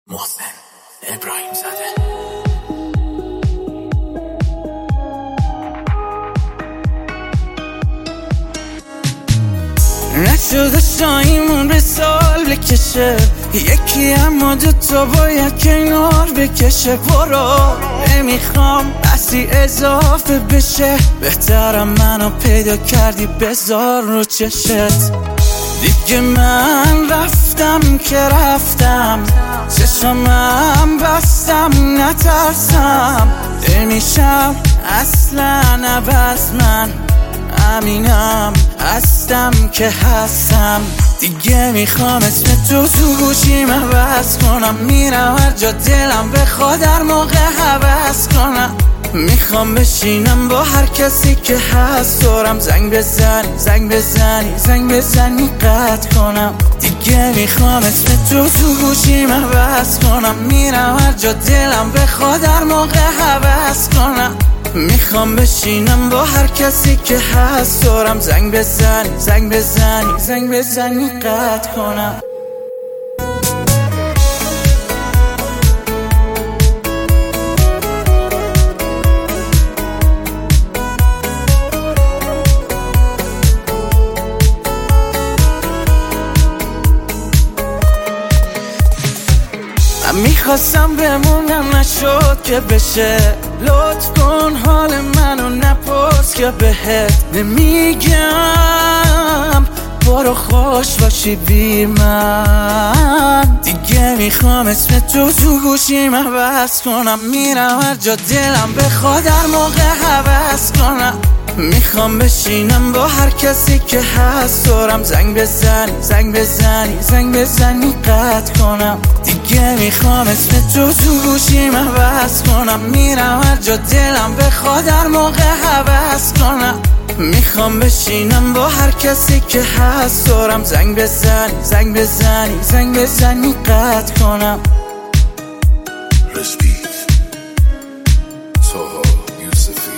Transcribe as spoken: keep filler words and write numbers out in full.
محسن ابراهیم زاده. نشده شایمون به سال بکشه یکی، اما دوتا باید کنار بکشه. برو نمیخوام بسی اضافه بشه، بهترم منو پیدا کردی بذار رو چشت. دیگه من رفتم که رفتم، چشمم بستم نترسم. نمیشم اصلا عوض، من امینم هستم که هستم. دیگه میخوام اسم تو تو گوشیم عوض کنم، میرم هر جا دلم بخواد هر موقع حوض کنم. میخوام بشینم با هر کسی که هست دورم، زنگ بزنی زنگ بزنی زنگ بزنی قطع کنم. دیگه میخوام اسم تو تو گوشیم عوض کنم، میرم هر جا دلم بخواد هر موقع حوض کنم. میخوام بشینم با هر کسی که هست دورم، زنگ بزنی زنگ بزنی زنگ بزنی قطع کنم. من میخواستم بمونم نشد که بشه، لطف کن حال منو نپرس که بهت نمیگم. برو خوش باشی بی من. دیگه میخوام اسم تو تو گوشیم عوض کنم، میرم هر جا دلم بخواد هر موقع حوض کنم. میخوام بشینم با هر کسی که هست دورم، زنگ بزنی زنگ بزنی زنگ بزنی قطع کنم. دیگه میخوام اسم تو تو گوشیم عوض کنم، میرم هر جا دلم بخواد هر موقع حوض کنم. میخوام بشینم با هر کسی که هست دورم، زنگ بزنی زنگ بزنی زنگ بزنی قطع کنم. Respect. Soho, Yusuf.